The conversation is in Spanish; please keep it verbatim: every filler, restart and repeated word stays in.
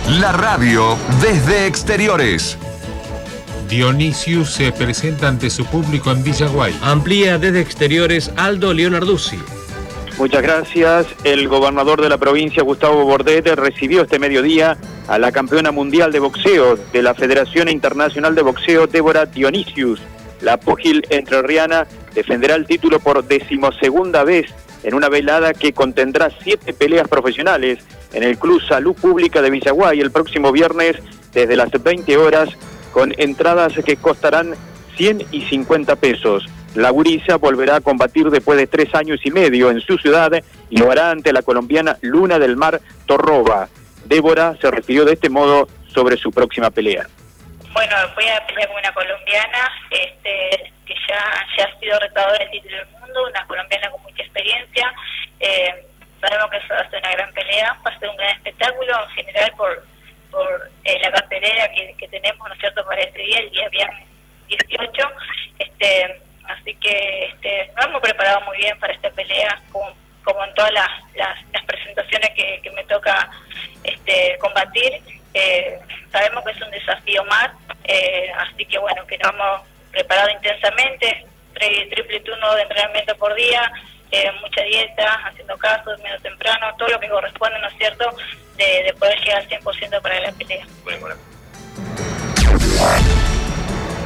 La radio desde exteriores. Dionisius se presenta ante su público en Villaguay. Amplía desde exteriores Aldo Leonarduzzi. Muchas gracias. El gobernador de la provincia, Gustavo Bordet, recibió este mediodía a la campeona mundial de boxeo de la Federación Internacional de Boxeo, Débora Dionisius. La púgil entrerriana defenderá el título por decimosegunda vez en una velada que contendrá siete peleas profesionales en el Club Salud Pública de Villaguay el próximo viernes desde las veinte horas, con entradas que costarán cien y cincuenta pesos. La gurisa volverá a combatir después de tres años y medio en su ciudad y lo hará ante la colombiana Luna del Mar Torroba. Débora se refirió de este modo sobre su próxima pelea. Bueno, voy a pelear con una colombiana este, que ya, ya ha sido retadora del título del mundo, una colombiana con mucha experiencia. Eh, sabemos que eso va a ser una gran pelea, va a ser un gran espectáculo en general por, por eh, la cartelera que, que tenemos, ¿no es cierto?, para este día, el día viernes dieciocho. Este, así que este, nos hemos preparado muy bien para esta pelea, como, como en todas las, las, las presentaciones que, que me toca este, combatir. Eh, sabemos que es un desafío más, eh, así que bueno, que nos hemos preparado intensamente, tri, triple turno de entrenamiento por día, eh, mucha dieta, haciendo caso, durmiendo temprano, todo lo que corresponde, ¿no es cierto?, de, de poder llegar al cien por ciento para la pelea. Bueno, bueno.